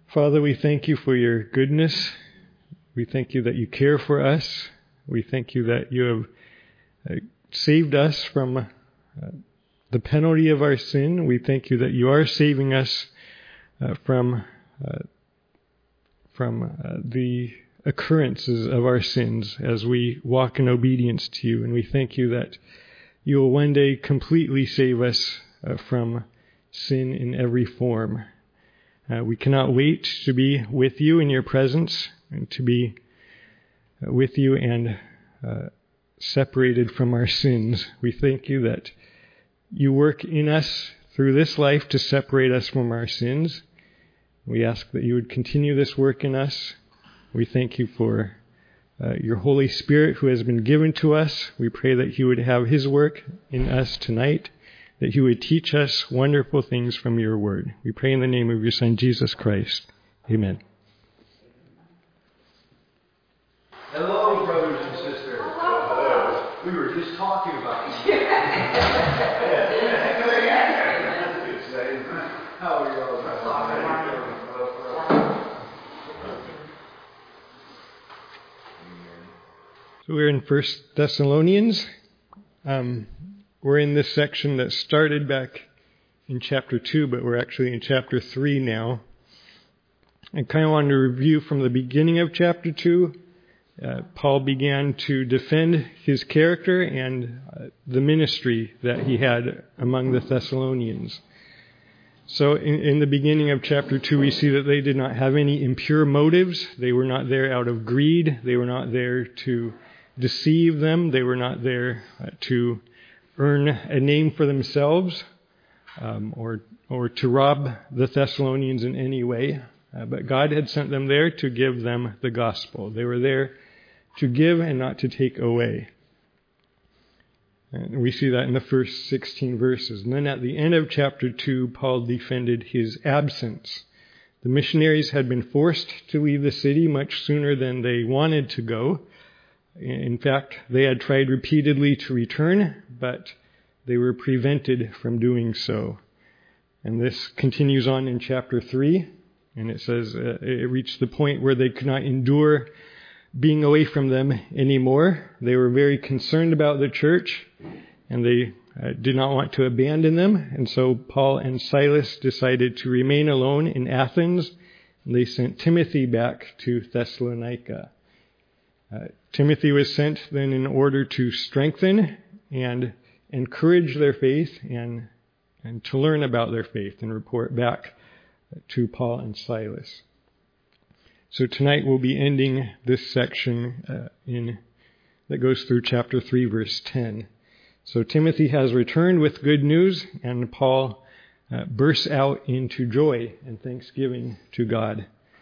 Father, we thank you for your goodness. We thank you that you care for us. We thank you that you have saved us from the penalty of our sin. We thank you that you are saving us from the occurrences of our sins as we walk in obedience to you. And we thank you that you will one day completely save us from sin in every form. We cannot wait to be with you in your presence and to be with you and separated from our sins. We thank you that you work in us through this life to separate us from our sins. We ask that you would continue this work in us. We thank you for your Holy Spirit who has been given to us. We pray that he would have his work in us tonight, that he would teach us wonderful things from your word. We pray in the name of your Son, Jesus Christ. Amen. Hello, brothers and sisters. Hello. We were just talking about you. How are you all? So we're in 1 Thessalonians. We're in this section that started back in chapter 2, but we're actually in chapter 3 now. I kind of wanted to review from the beginning of chapter 2. Paul began to defend his character and the ministry that he had among the Thessalonians. So in the beginning of chapter 2, we see that they did not have any impure motives. They were not there out of greed. They were not there to deceive them. They were not there to earn a name for themselves or to rob the Thessalonians in any way. But God had sent them there to give them the gospel. They were there to give and not to take away. And we see that in the first 16 verses. And then at the end of chapter 2, Paul defended his absence. The missionaries had been forced to leave the city much sooner than they wanted to go. In fact, they had tried repeatedly to return, but they were prevented from doing so. And this continues on in chapter 3. And it says it reached the point where they could not endure being away from them anymore. They were very concerned about the church, and they did not want to abandon them. And so Paul and Silas decided to remain alone in Athens, and they sent Timothy back to Thessalonica. Timothy was sent then in order to strengthen and encourage their faith and to learn about their faith and report back to Paul and Silas. So tonight we'll be ending this section that goes through chapter 3, verse 10. So Timothy has returned with good news, and Paul bursts out into joy and thanksgiving to God.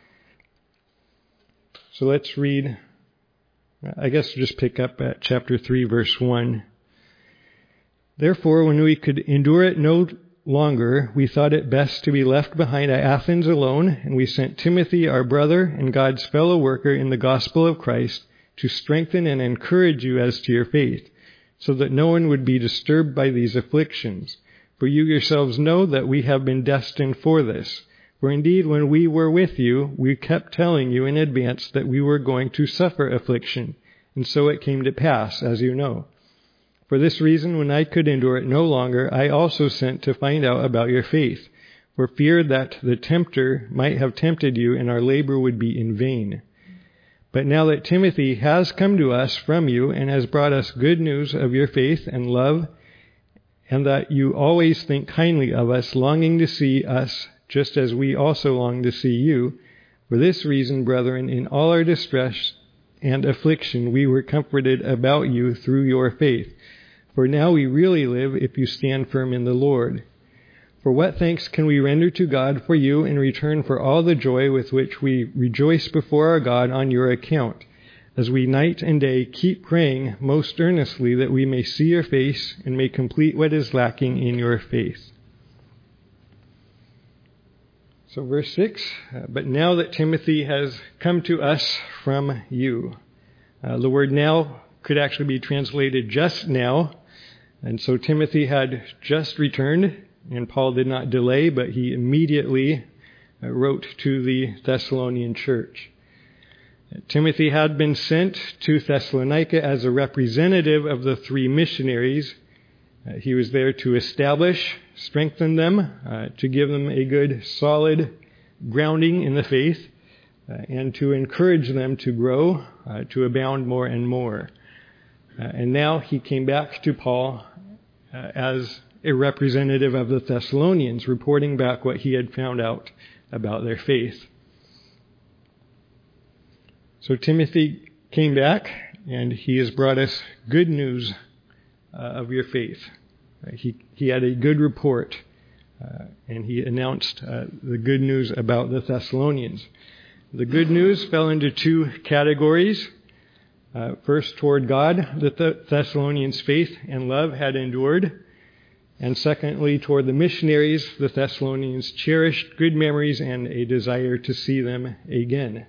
So let's read, I guess we'll just pick up at chapter 3, verse 1. Therefore, when we could endure it no longer, we thought it best to be left behind at Athens alone, and we sent Timothy, our brother and God's fellow worker in the gospel of Christ, to strengthen and encourage you as to your faith, so that no one would be disturbed by these afflictions. For you yourselves know that we have been destined for this. For indeed, when we were with you, we kept telling you in advance that we were going to suffer affliction, and so it came to pass, as you know. For this reason, when I could endure it no longer, I also sent to find out about your faith, for fear that the tempter might have tempted you and our labor would be in vain. But now that Timothy has come to us from you and has brought us good news of your faith and love, and that you always think kindly of us, longing to see us just as we also long to see you, for this reason, brethren, in all our distress and affliction, we were comforted about you through your faith. For now we really live if you stand firm in the Lord. For what thanks can we render to God for you in return for all the joy with which we rejoice before our God on your account, as we night and day keep praying most earnestly that we may see your face and may complete what is lacking in your faith. So verse 6, but now that Timothy has come to us from you. The word now could actually be translated just now. And so Timothy had just returned, and Paul did not delay, but he immediately wrote to the Thessalonian church. Timothy had been sent to Thessalonica as a representative of the three missionaries. He was there to establish, strengthen them, to give them a good, solid grounding in the faith, and to encourage them to grow, to abound more and more. And now he came back to Paul as a representative of the Thessalonians, reporting back what he had found out about their faith. So Timothy came back, and he has brought us good news of your faith. He had a good report, and he announced the good news about the Thessalonians. The good news fell into two categories. First, toward God, the Thessalonians' faith and love had endured. And secondly, toward the missionaries, the Thessalonians cherished good memories and a desire to see them again.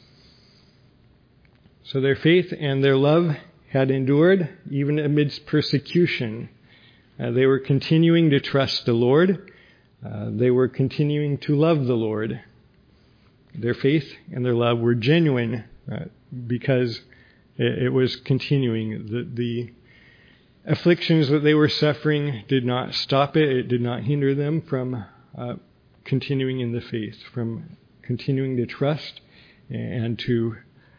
So their faith and their love had endured even amidst persecution. They were continuing to trust the Lord. They were continuing to love the Lord. Their faith and their love were genuine because it was continuing. The afflictions that they were suffering did not stop it. It did not hinder them from continuing in the faith, from continuing to trust and to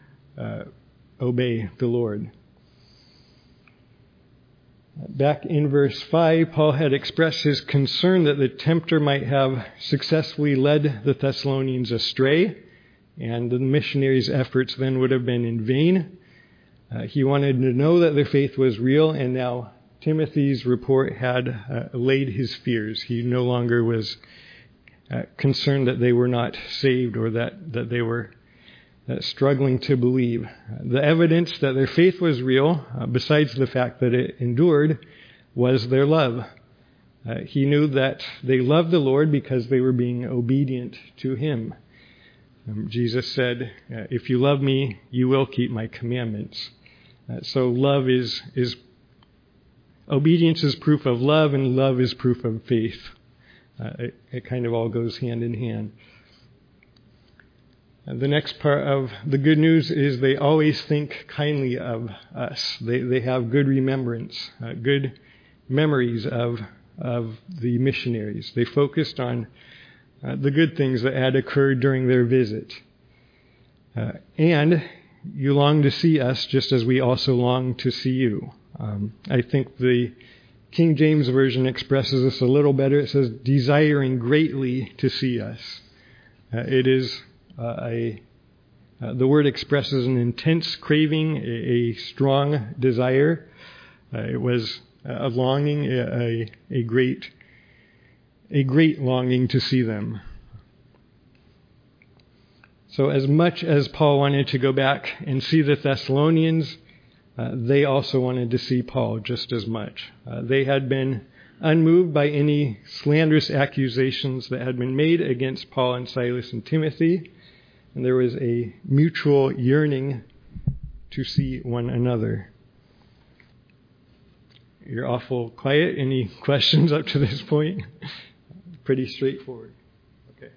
obey the Lord. Back in verse 5, Paul had expressed his concern that the tempter might have successfully led the Thessalonians astray, and the missionaries' efforts then would have been in vain. He wanted to know that their faith was real, and now Timothy's report had allayed his fears. He no longer was concerned that they were not saved or that they were struggling to believe. The evidence that their faith was real, besides the fact that it endured, was their love. He knew that they loved the Lord because they were being obedient to Him. Jesus said, "If you love me, you will keep my commandments." So love is obedience is proof of love, and love is proof of faith. It kind of all goes hand in hand. The next part of the good news is they always think kindly of us. They have good remembrance, good memories of the missionaries. They focused on the good things that had occurred during their visit. And you long to see us just as we also long to see you. I think the King James Version expresses this a little better. It says, desiring greatly to see us. It is the word expresses an intense craving, a strong desire. It was a longing, a great longing to see them. So as much as Paul wanted to go back and see the Thessalonians, they also wanted to see Paul just as much. They had been unmoved by any slanderous accusations that had been made against Paul and Silas and Timothy, and there was a mutual yearning to see one another. You're awful quiet. Any questions up to this point? Pretty straightforward. Okay.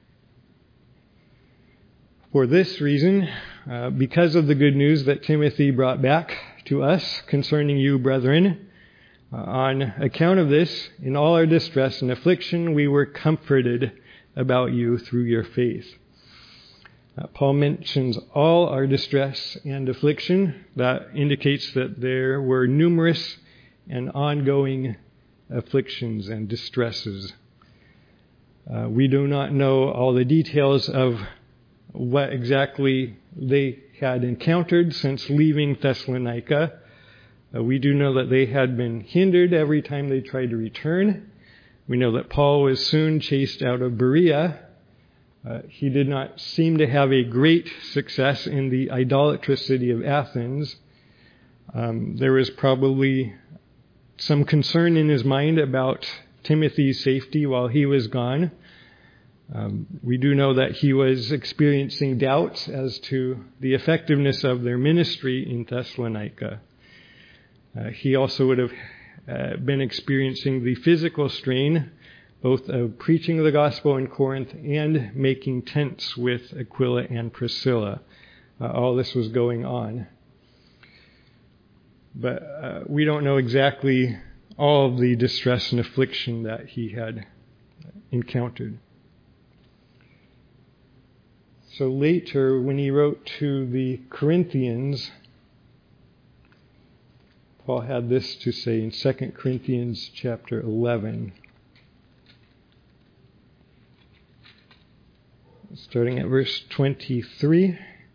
For this reason, because of the good news that Timothy brought back to us concerning you, brethren, on account of this, in all our distress and affliction, we were comforted about you through your faith. Paul mentions all our distress and affliction. That indicates that there were numerous and ongoing afflictions and distresses. We do not know all the details of what exactly they had encountered since leaving Thessalonica. We do know that they had been hindered every time they tried to return. We know that Paul was soon chased out of Berea. He did not seem to have a great success in the idolatrous city of Athens. There was probably some concern in his mind about Timothy's safety while he was gone. We do know that he was experiencing doubts as to the effectiveness of their ministry in Thessalonica. He also would have been experiencing the physical strain both of preaching the gospel in Corinth and making tents with Aquila and Priscilla. All this was going on. But we don't know exactly all of the distress and affliction that he had encountered. So later, when he wrote to the Corinthians, Paul had this to say in 2 Corinthians chapter 11. Starting at verse 23.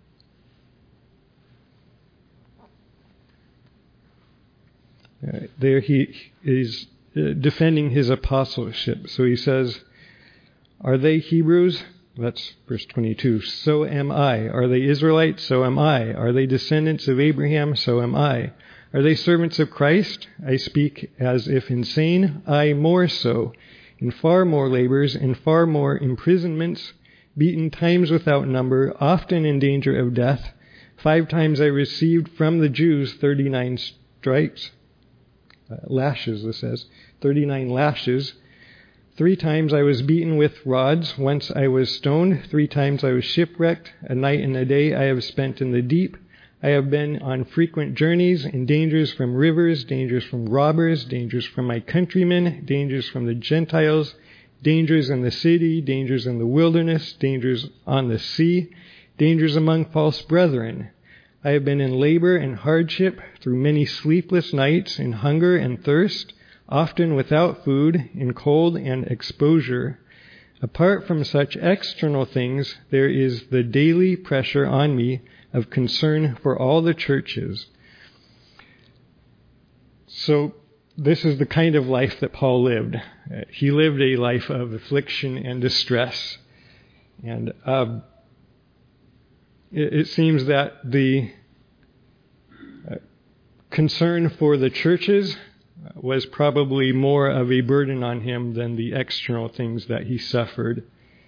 There he is defending his apostleship. So he says, are they Hebrews? That's verse 22. So am I. Are they Israelites? So am I. Are they descendants of Abraham? So am I. Are they servants of Christ? I speak as if insane. I more so. In far more labors, in far more imprisonments, beaten times without number, often in danger of death. 5 times I received from the Jews 39 stripes. Lashes, this says. 39 lashes. 3 times I was beaten with rods. Once I was stoned. 3 times I was shipwrecked. A night and a day I have spent in the deep. I have been on frequent journeys, in dangers from rivers, dangers from robbers, dangers from my countrymen, dangers from the Gentiles, dangers in the city, dangers in the wilderness, dangers on the sea, dangers among false brethren. I have been in labor and hardship, through many sleepless nights, in hunger and thirst, often without food, in cold and exposure. Apart from such external things, there is the daily pressure on me of concern for all the churches. So this is the kind of life that Paul lived. He lived a life of affliction and distress. And it seems that the concern for the churches was probably more of a burden on him than the external things that he suffered.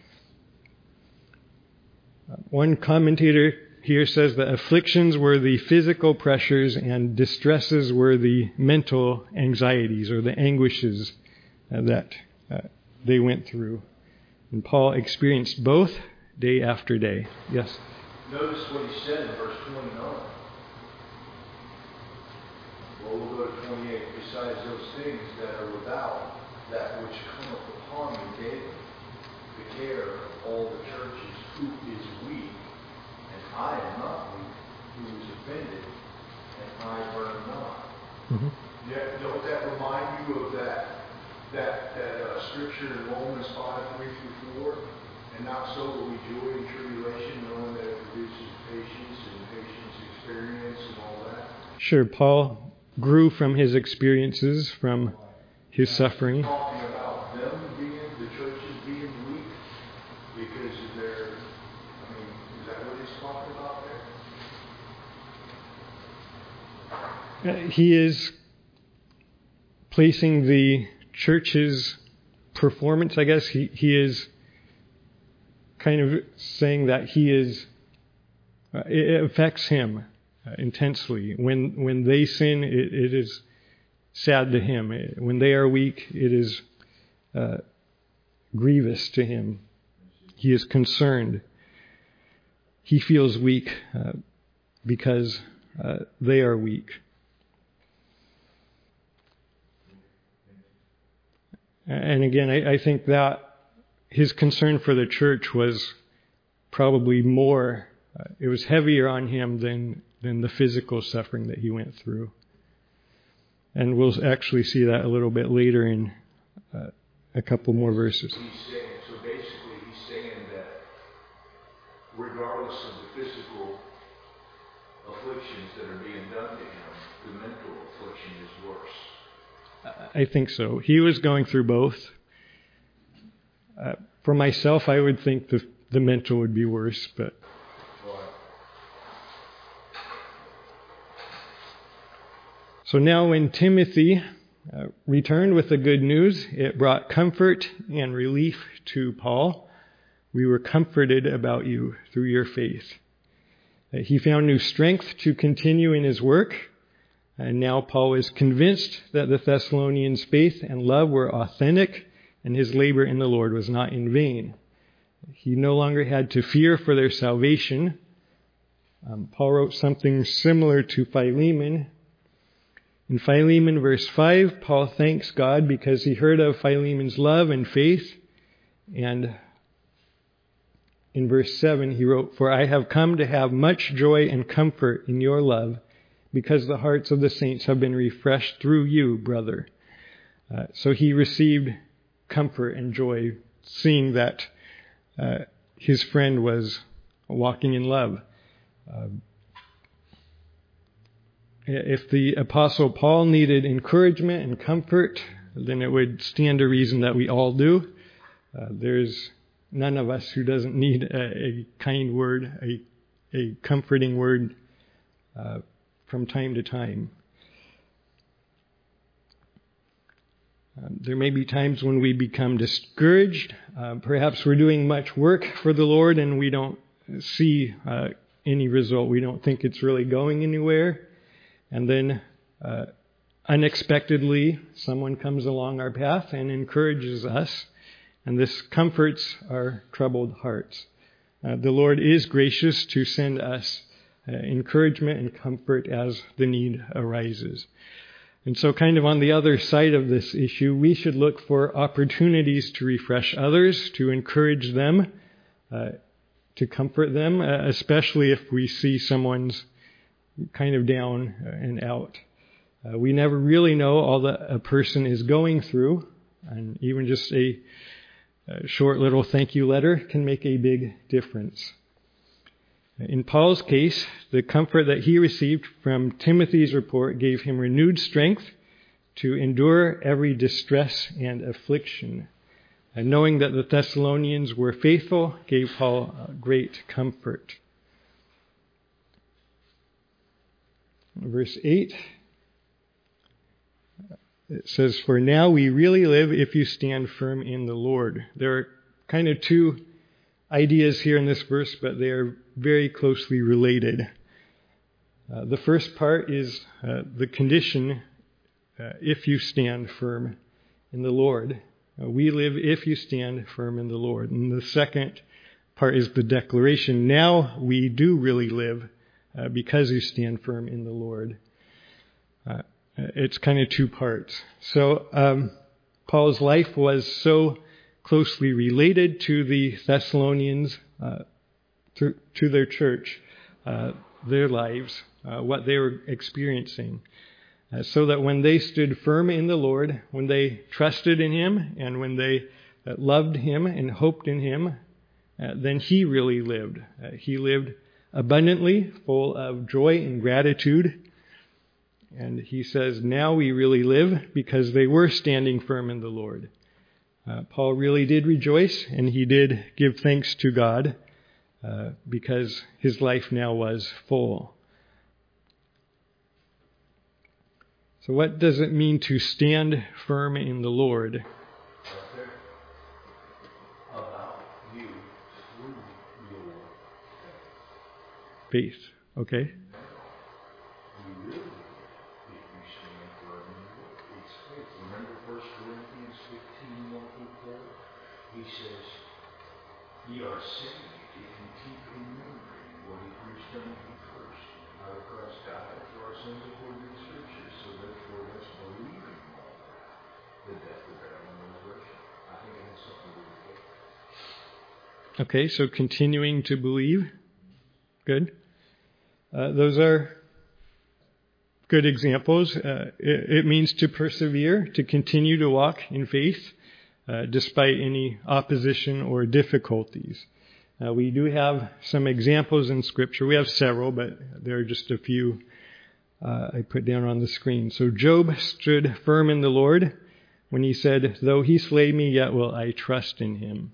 One commentator here says that afflictions were the physical pressures and distresses were the mental anxieties or the anguishes that they went through. And Paul experienced both day after day. Yes? Notice what he said in verse 29. Well, we'll go to 28. Besides those things that are without, that which cometh upon me daily, the care of all the churches, who is weak, and I am not weak, who is offended, and I burn not. Mm-hmm. Yeah, don't that remind you of that scripture in Romans 5:3-4? And not so will we joy in tribulation, knowing that it produces patience, and patience experience, and all that. Sure, Paul grew from his experiences, from his suffering. Talking about them the churches being weak because of their, is that what he's talking about there? He is placing the church's performance, I guess. He is kind of saying that he is, it affects him intensely. When they sin, it is sad to him. When they are weak, it is grievous to him. He is concerned. He feels weak because they are weak. And again, I think that his concern for the church was probably more, it was heavier on him than the physical suffering that he went through. And we'll actually see that a little bit later in a couple more verses. So basically he's saying that regardless of the physical afflictions that are being done to him, the mental affliction is worse. I think so. He was going through both. For myself, I would think the mental would be worse, but so now when Timothy returned with the good news, it brought comfort and relief to Paul. We were comforted about you through your faith. He found new strength to continue in his work. And now Paul is convinced that the Thessalonians' faith and love were authentic and his labor in the Lord was not in vain. He no longer had to fear for their salvation. Paul wrote something similar to Philemon. In Philemon verse 5, Paul thanks God because he heard of Philemon's love and faith. And in verse 7, he wrote, "For I have come to have much joy and comfort in your love, because the hearts of the saints have been refreshed through you, brother." So he received comfort and joy seeing that his friend was walking in love. If the Apostle Paul needed encouragement and comfort, then it would stand to reason that we all do. There's none of us who doesn't need a kind word, a comforting word from time to time. There may be times when we become discouraged. Perhaps we're doing much work for the Lord and we don't see any result. We don't think it's really going anywhere. And then unexpectedly, someone comes along our path and encourages us. And this comforts our troubled hearts. The Lord is gracious to send us encouragement and comfort as the need arises. And so kind of on the other side of this issue, we should look for opportunities to refresh others, to encourage them, to comfort them, especially if we see someone's kind of down and out. We never really know all that a person is going through, and even just a short little thank you letter can make a big difference. In Paul's case, the comfort that he received from Timothy's report gave him renewed strength to endure every distress and affliction. And knowing that the Thessalonians were faithful gave Paul great comfort. Verse 8, it says, "For now we really live if you stand firm in the Lord." There are kind of two ideas here in this verse, but they are very closely related. The first part is the condition, if you stand firm in the Lord. We live if you stand firm in the Lord. And the second part is the declaration. Now we do really live because you stand firm in the Lord. It's kind of two parts. So Paul's life was so closely related to the Thessalonians, to their church, their lives, what they were experiencing. So that when they stood firm in the Lord, when they trusted in Him, and when they loved Him and hoped in Him, then He really lived. He lived abundantly, full of joy and gratitude. And he says, now we really live because they were standing firm in the Lord. Paul really did rejoice, and he did give thanks to God because his life now was full. So what does it mean to stand firm in the Lord? About you through your Faith. Okay. You really, if you stand firm in the Lord, it's faith. Remember 1 Corinthians 15, 1-4? He says, "Ye are saved if you keep remembering what He preached unto you first, how Christ died for our sins according to the Scriptures, so therefore let's believe in all the death, the burial, and resurrection." I think it has something to do with faith. Okay, so continuing to believe. Good. Those are good examples. It means to persevere, to continue to walk in faith, despite any opposition or difficulties. We do have some examples in Scripture. We have several, but there are just a few I put down on the screen. So Job stood firm in the Lord when he said, "Though he slay me, yet will I trust in him."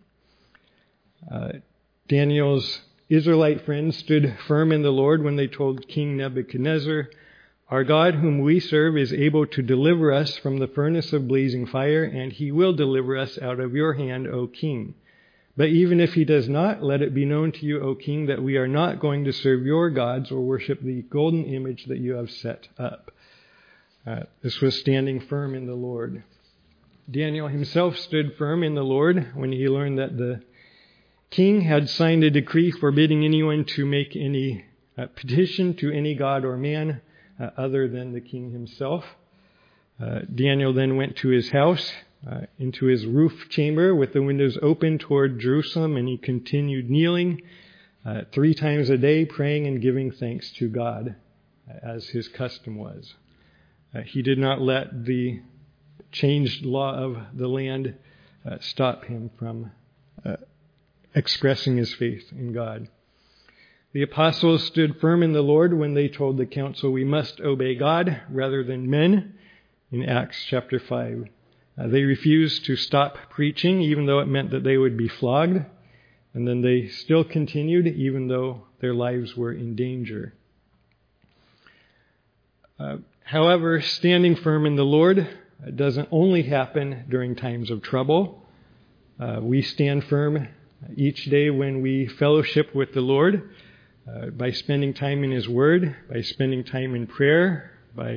Daniel's Israelite friends stood firm in the Lord when they told King Nebuchadnezzar, "Our God whom we serve is able to deliver us from the furnace of blazing fire, and He will deliver us out of your hand, O King. But even if He does not, let it be known to you, O King, that we are not going to serve your gods or worship the golden image that you have set up." This was standing firm in the Lord. Daniel himself stood firm in the Lord when he learned that the king had signed a decree forbidding anyone to make any petition to any god or man other than the king himself. Daniel then went to his house, into his roof chamber with the windows open toward Jerusalem, and he continued kneeling 3 times a day, praying and giving thanks to God, as his custom was. He did not let the changed law of the land stop him from expressing his faith in God. The apostles stood firm in the Lord when they told the council, "We must obey God rather than men," in Acts chapter 5. They refused to stop preaching, even though it meant that they would be flogged. And then they still continued, even though their lives were in danger. However, standing firm in the Lord doesn't only happen during times of trouble. We stand firm each day when we fellowship with the Lord, by spending time in His Word, by spending time in prayer, by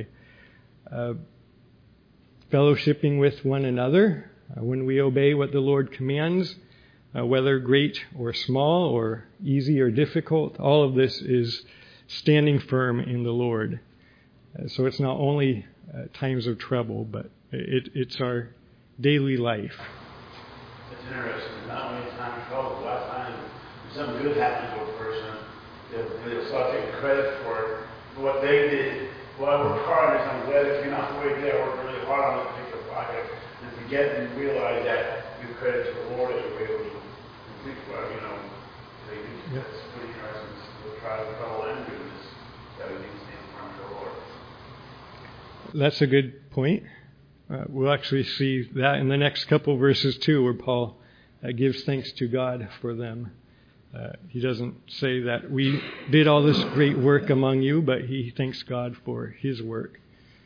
fellowshipping with one another, when we obey what the Lord commands, whether great or small or easy or difficult. All of this is standing firm in the Lord. So it's not only times of trouble, but it's our daily life. It's interesting. Not only time of trouble, a lot of times when something good happens to a person, they'll start taking credit for what they did. Well, I worked hard on this. I'm glad it came out the way it did. I worked really hard on this particular project. And forget and realize that give credit to the Lord as you're able to complete what, That's pretty interesting. We'll try to trouble and goodness that we need to stand firm to the Lord. That's a good point. We'll actually see that in the next couple verses too, where Paul gives thanks to God for them. He doesn't say that we did all this great work among you, but he thanks God for His work.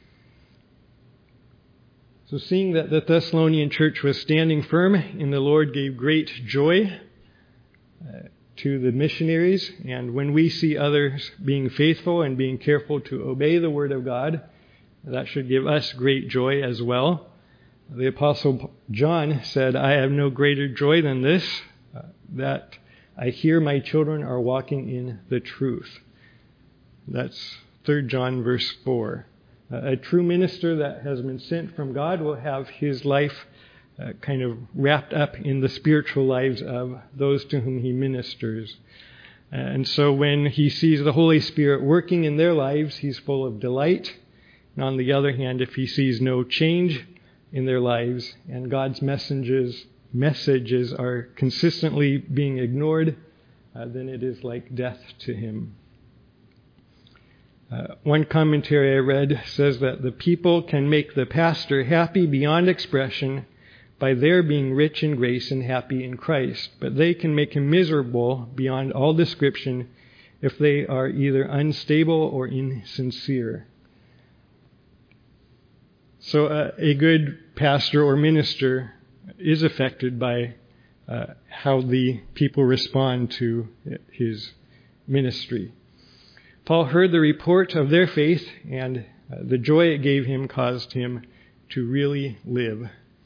So seeing that the Thessalonian church was standing firm in the Lord gave great joy to the missionaries. And when we see others being faithful and being careful to obey the Word of God, that should give us great joy as well. The Apostle John said, "I have no greater joy than this, that I hear my children are walking in the truth." That's 3 John verse 4. A true minister that has been sent from God will have his life kind of wrapped up in the spiritual lives of those to whom he ministers. And so when he sees the Holy Spirit working in their lives, he's full of delight. And on the other hand, if he sees no change in their lives and God's messages are consistently being ignored, then it is like death to him. One commentary I read says that the people can make the pastor happy beyond expression by their being rich in grace and happy in Christ, but they can make him miserable beyond all description if they are either unstable or insincere. So a good pastor or minister is affected by how the people respond to his ministry. Paul heard the report of their faith, and the joy it gave him caused him to really live.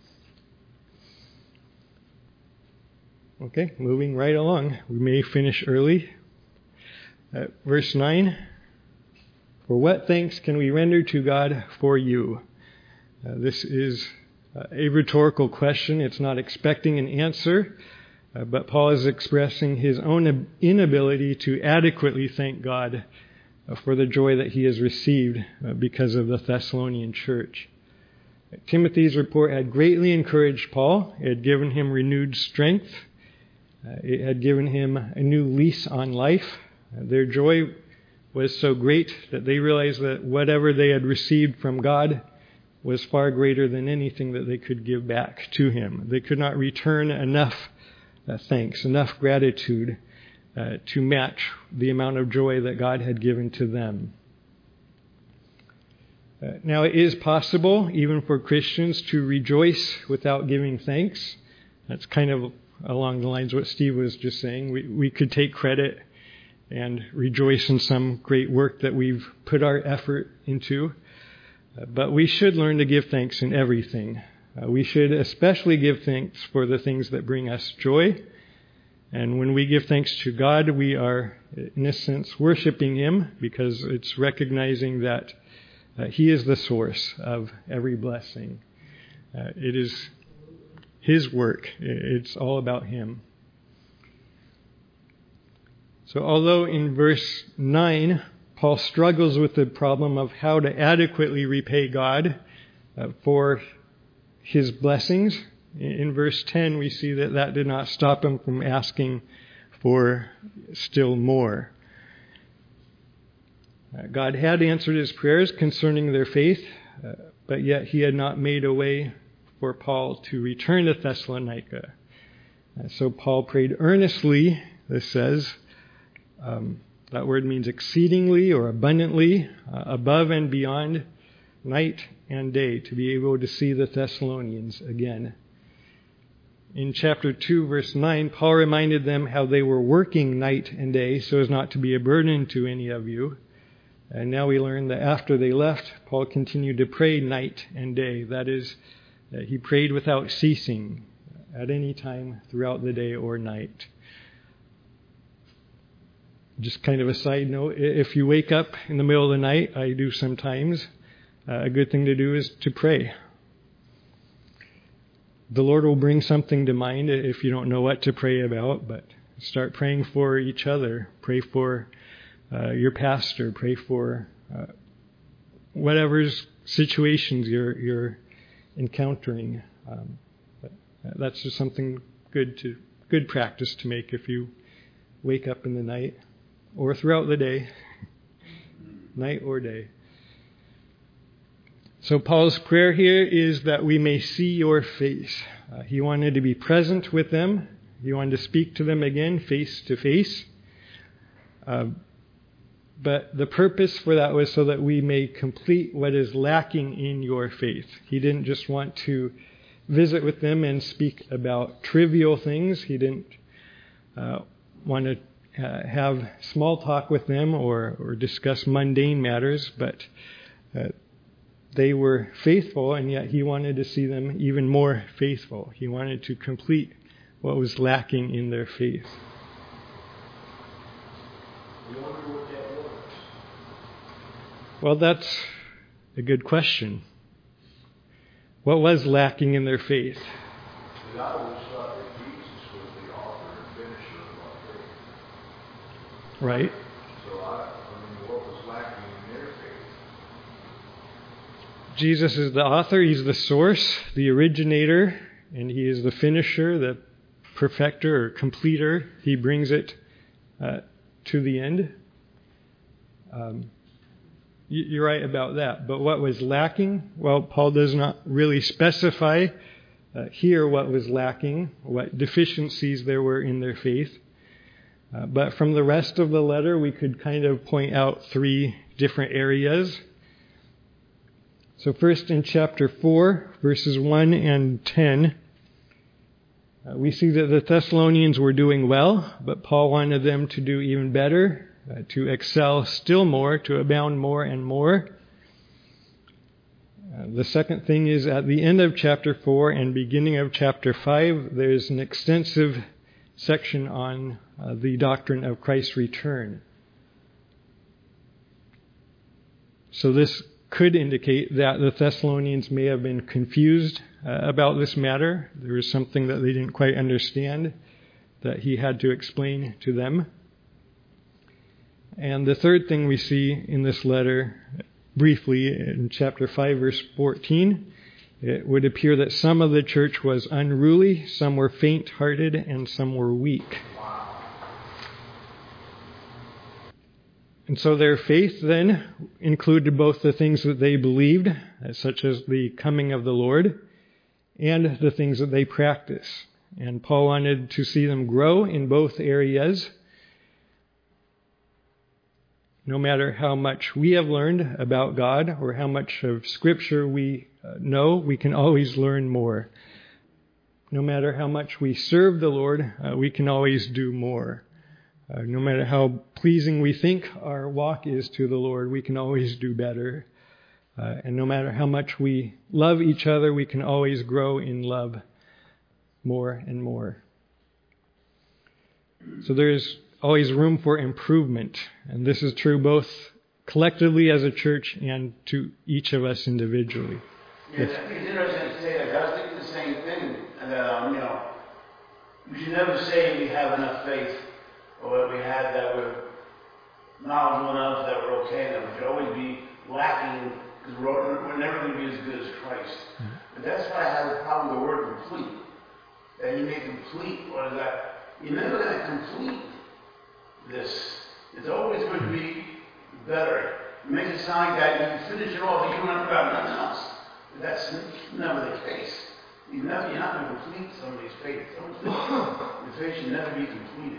Okay, moving right along. We may finish early. Verse 9. For what thanks can we render to God for you? This is a rhetorical question. It's not expecting an answer, but Paul is expressing his own inability to adequately thank God for the joy that he has received because of the Thessalonian church. Timothy's report had greatly encouraged Paul. It had given him renewed strength. It had given him a new lease on life. Their joy was so great that they realized that whatever they had received from God was far greater than anything that they could give back to him. They could not return enough thanks, enough gratitude to match the amount of joy that God had given to them. Now it is possible, even for Christians, to rejoice without giving thanks. That's kind of along the lines of what Steve was just saying. We could take credit and rejoice in some great work that we've put our effort into. But we should learn to give thanks in everything. We should especially give thanks for the things that bring us joy. And when we give thanks to God, we are, in a sense, worshiping Him, because it's recognizing that He is the source of every blessing. It is His work. It's all about Him. So although in verse 9, Paul struggles with the problem of how to adequately repay God for His blessings, in verse 10 we see that did not stop him from asking for still more. God had answered his prayers concerning their faith, but yet He had not made a way for Paul to return to Thessalonica. So Paul prayed earnestly, this says. That word means exceedingly or abundantly, above and beyond, night and day, to be able to see the Thessalonians again. In chapter 2, verse 9, Paul reminded them how they were working night and day so as not to be a burden to any of you. And now we learn that after they left, Paul continued to pray night and day. That is, he prayed without ceasing at any time throughout the day or night. Just kind of a side note, if you wake up in the middle of the night, I do sometimes, a good thing to do is to pray. The Lord will bring something to mind if you don't know what to pray about, but start praying for each other. Pray for your pastor. Pray for whatever situations you're encountering. That's just something good practice to make if you wake up in the night or throughout the day, night or day. So Paul's prayer here is that we may see your face. He wanted to be present with them. He wanted to speak to them again face to face. But the purpose for that was so that we may complete what is lacking in your faith. He didn't just want to visit with them and speak about trivial things. He didn't want to have small talk with them or discuss mundane matters, but they were faithful, and yet he wanted to see them even more faithful. He wanted to complete what was lacking in their faith. You wonder what that was? Well, that's a good question. What was lacking in their faith? Because I always thought that Jesus was the author and finisher of our faith. Right? So what was lacking in their faith? Jesus is the author, He's the source, the originator, and He is the finisher, the perfecter or completer. He brings it to the end. You're right about that. But what was lacking? Well, Paul does not really specify here what was lacking, what deficiencies there were in their faith. But from the rest of the letter, we could kind of point out three different areas. So first in chapter 4, verses 1 and 10, we see that the Thessalonians were doing well, but Paul wanted them to do even better, to excel still more, to abound more and more. The second thing is at the end of chapter 4 and beginning of chapter 5, there's an extensive section on the doctrine of Christ's return. So this could indicate that the Thessalonians may have been confused about this matter. There was something that they didn't quite understand that he had to explain to them. And the third thing we see in this letter, briefly, in chapter 5, verse 14, it would appear that some of the church was unruly, some were faint-hearted, and some were weak. And so their faith then included both the things that they believed, such as the coming of the Lord, and the things that they practiced. And Paul wanted to see them grow in both areas. No matter how much we have learned about God or how much of Scripture we know, we can always learn more. No matter how much we serve the Lord, we can always do more. No matter how pleasing we think our walk is to the Lord, we can always do better. And no matter how much we love each other, we can always grow in love more and more. So there's always room for improvement. And this is true both collectively as a church and to each of us individually. Yeah, I think it's interesting to say that. I was thinking the same thing. That, we should never say we have enough faith or that we had that we're knowledgeable enough that we're okay. That we should always be lacking because we're never going to be as good as Christ. Mm-hmm. But that's why I have a problem with the word complete. That you may complete, what is that? You're never going to complete this. It's always going to be better. It makes it sound like that you can finish it off and you don't have to about nothing else. But that's never the case. You're not going to complete somebody's faith. The faith should never be completed.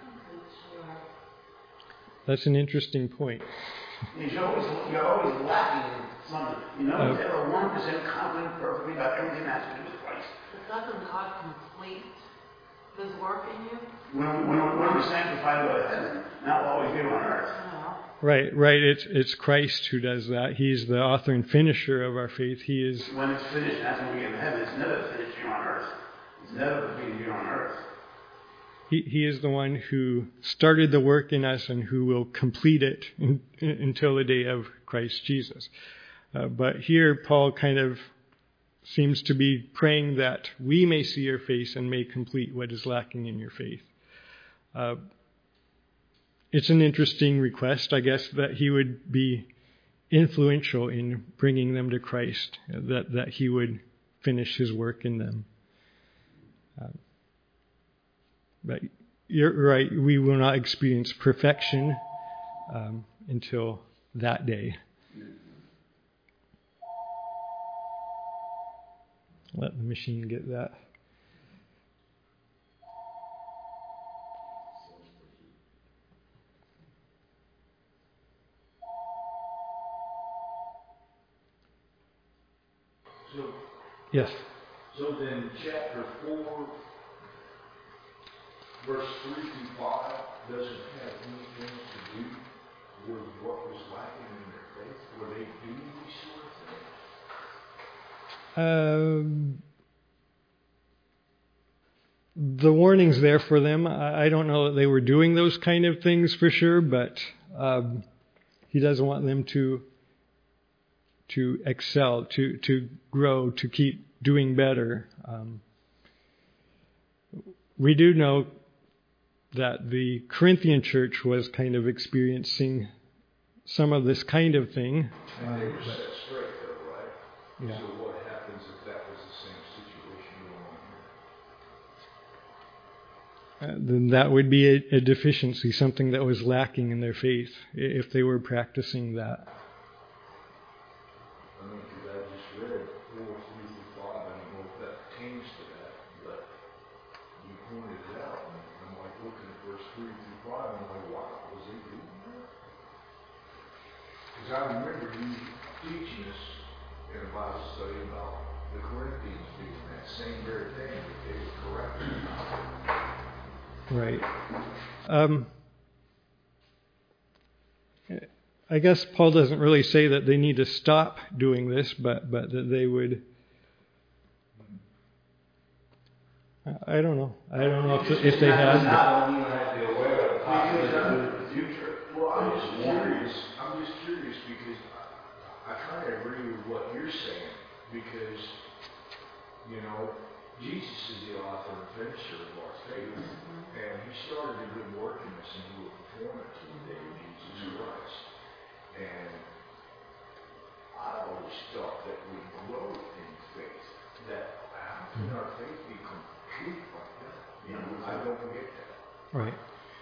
That's an interesting point. You're always lacking something. You're never 1% confident perfectly about everything that has to do with Christ. But doesn't God complete His work in you? When we're sanctified by heaven, now we'll always be on earth. Right. It's Christ who does that. He's the author and finisher of our faith. He is. When it's finished, that's when we get in heaven. It's never finished here on earth. It's never completed here on earth. He is the one who started the work in us and who will complete it until the day of Christ Jesus. But here, Paul kind of seems to be praying that we may see your face and may complete what is lacking in your faith. It's an interesting request, I guess, that he would be influential in bringing them to Christ, that he would finish his work in them. But you're right, we will not experience perfection until that day. Let the machine get that. Yes. So then chapter 4, verse 3 through 5 doesn't have anything to do with what was lacking in their faith? Were they doing these sort of things? The warning's there for them. I don't know that they were doing those kind of things for sure, but he doesn't want them to excel, to grow, to keep doing better. We do know that the Corinthian church was kind of experiencing some of this kind of thing. And they were set straight though, right? Yeah. So what happens if that was the same situation going on here? Then that would be a deficiency, something that was lacking in their faith, if they were practicing that. I mean, because I just read 4 through 5. I don't know if that pertains to that, but you pointed it out, and I'm like looking at verse 3 through 5, and I'm like, wow, was he doing that? Because I remember you teaching us in a Bible study about the Corinthians doing that same very thing, that they were correcting. Right. I guess Paul doesn't really say that they need to stop doing this, but that they would. I don't know. I don't know if they had. Not when you have to be aware of the possibility of the future. Well, I'm just curious because I kind of agree with what you're saying because, Jesus is the author and finisher of our faith. And he started a good work in us and he will perform it to the day of Jesus Christ. And I always thought that we grow in faith. That how can our faith be complete like that? I don't get that. Right.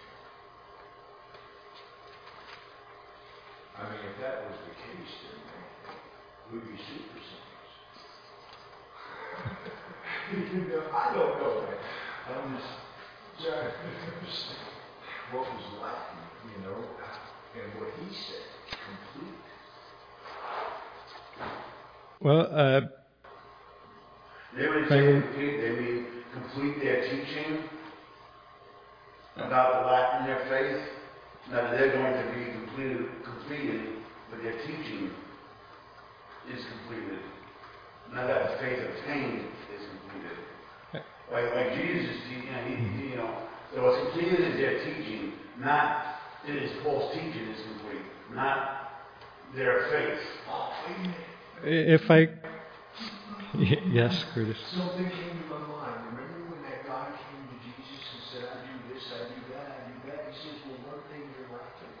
I mean, if that was the case, then we'd be super saints. I don't know that. I'm just trying to understand what was lacking, and what he said, complete. Well, They would say complete, they mean complete their teaching about the lack in their faith. Now they're going to be completed with their teaching is completed. Not that the faith obtained is completed. Like Jesus is teaching, so what's completed is their teaching, not it is Paul's teaching is complete, not their faith. Oh, wait a minute. If I... Yes, Curtis. Something came to my mind. Remember when that guy came to Jesus and said, I do this, I do that, I do that? He says, well, one thing you're lacking.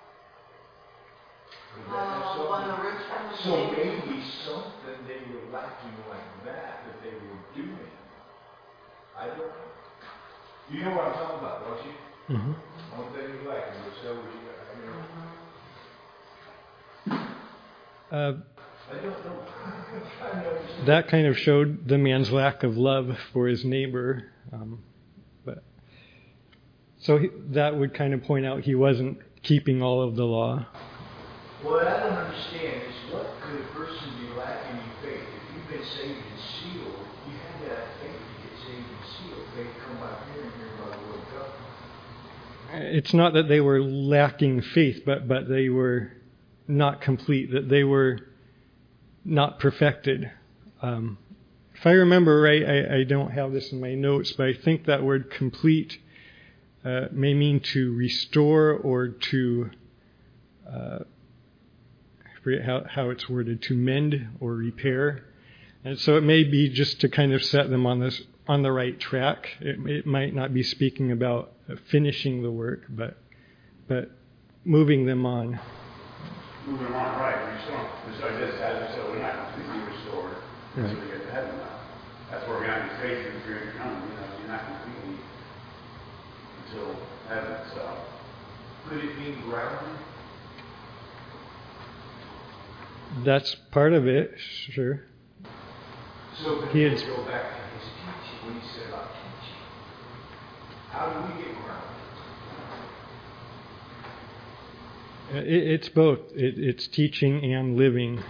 When the rich man was So taken. maybe something they were lacking like that they were doing. I don't know. You know what I'm talking about, don't you? Mm-hmm. One thing you're lacking, which that was you. I don't know. That kind of showed the man's lack of love for his neighbor. That would kind of point out he wasn't keeping all of the law. What I don't understand is what could a person be lacking in faith? If you've been saved and sealed, you have to have faith to get saved and sealed. Faith come by hearing, hearing by the word of God. It's not that they were lacking faith, but they were not complete, that they were not perfected. If I remember right, I don't have this in my notes, but I think that word complete may mean to restore or to, I forget how it's worded, to mend or repair. And so it may be just to kind of set them on the right track. It might not be speaking about finishing the work, but moving them on. Moving on, right, restoring. So as we said, we're not completely restored until we get to heaven now. That's where we're going to be faith and fear to come. You're not completely until heaven. So Could it be grounded? That's part of it, sure. So can we go back to his teaching when he said about teaching? How do we get grounded? It's both. It's teaching and living.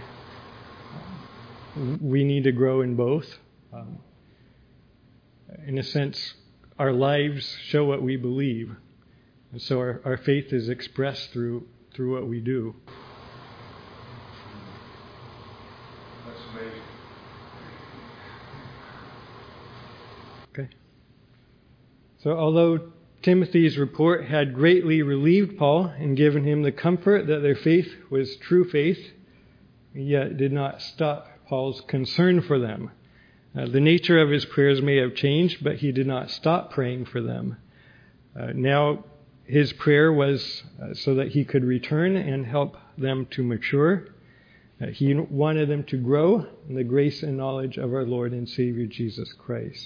We need to grow in both. In a sense, our lives show what we believe. And so our faith is expressed through what we do. That's amazing. Okay. So although Timothy's report had greatly relieved Paul and given him the comfort that their faith was true faith, yet it did not stop Paul's concern for them. The nature of his prayers may have changed, but he did not stop praying for them. Now his prayer was so that he could return and help them to mature. He wanted them to grow in the grace and knowledge of our Lord and Savior Jesus Christ.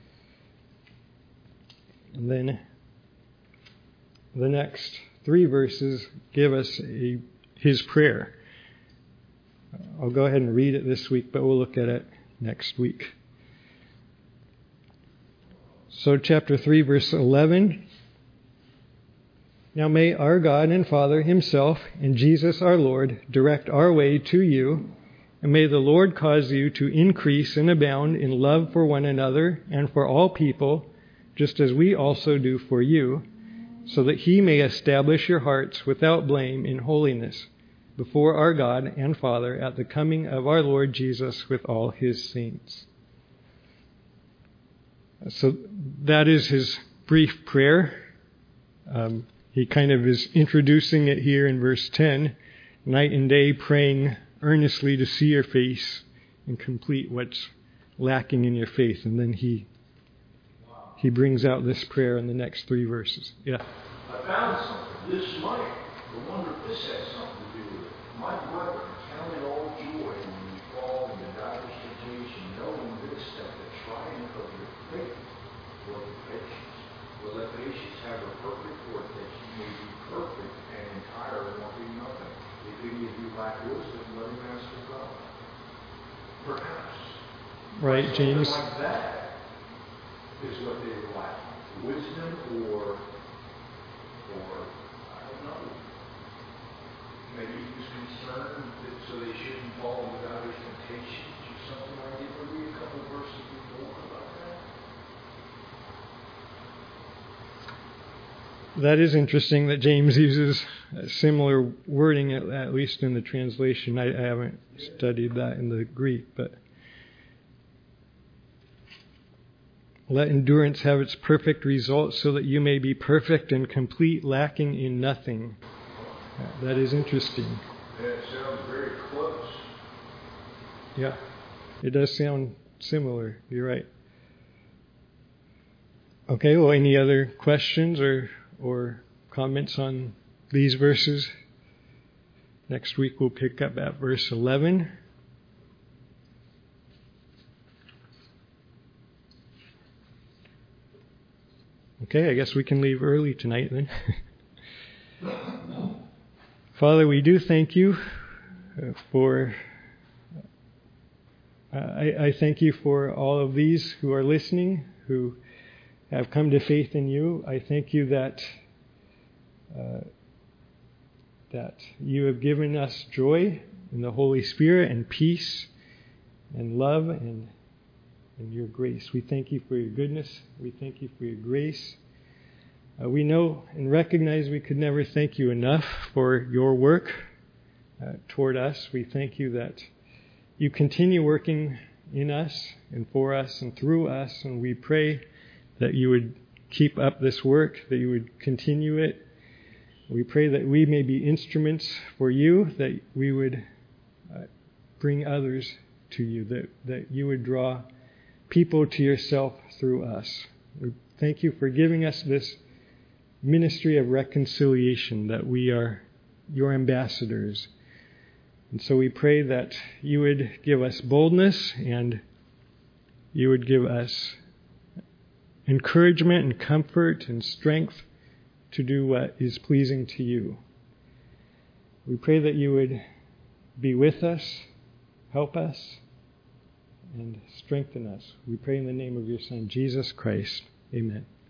And then the next 3 verses give us his prayer. I'll go ahead and read it this week, but we'll look at it next week. So chapter 3, verse 11. Now may our God and Father himself and Jesus our Lord direct our way to you, and may the Lord cause you to increase and abound in love for one another and for all people, just as we also do for you, so that he may establish your hearts without blame in holiness before our God and Father at the coming of our Lord Jesus with all his saints. So that is his brief prayer. He kind of is introducing it here in verse 10, night and day praying earnestly to see your face and complete what's lacking in your faith. And then he brings out this prayer in the next 3 verses. Yeah. I found something. This might. I wonder if this has something to do with it. My brethren, count it all joy when you fall into divers temptation, knowing this, that the triumph of your faith will be patience. Will let patience have a perfect work, that you may be perfect and entire, wanting nothing. If any of you lack wisdom, let him ask of God. Perhaps. Right, James. Something like that is what they were lacking. Wisdom or I don't know. Maybe he was concerned that so they shouldn't fall into divers temptations or something like that. We'll read a couple of verses before about that. That is interesting that James uses similar wording, at least in the translation. I haven't studied that in the Greek, but let endurance have its perfect result so that you may be perfect and complete, lacking in nothing. That is interesting. And it sounds very close. Yeah, it does sound similar. You're right. Okay, well, any other questions or comments on these verses? Next week we'll pick up at verse 11. Okay, I guess we can leave early tonight then. Father, we do thank you for... I thank you for all of these who are listening, who have come to faith in you. I thank you that you have given us joy in the Holy Spirit and peace and love and your grace. We thank you for your goodness. We thank you for your grace. We know and recognize we could never thank you enough for your work toward us. We thank you that you continue working in us and for us and through us, and we pray that you would keep up this work, that you would continue it. We pray that we may be instruments for you, that we would bring others to you, that you would draw people to yourself through us. We thank you for giving us this ministry of reconciliation, that we are your ambassadors. And so we pray that you would give us boldness and you would give us encouragement and comfort and strength to do what is pleasing to you. We pray that you would be with us, help us, and strengthen us. We pray in the name of your Son, Jesus Christ. Amen.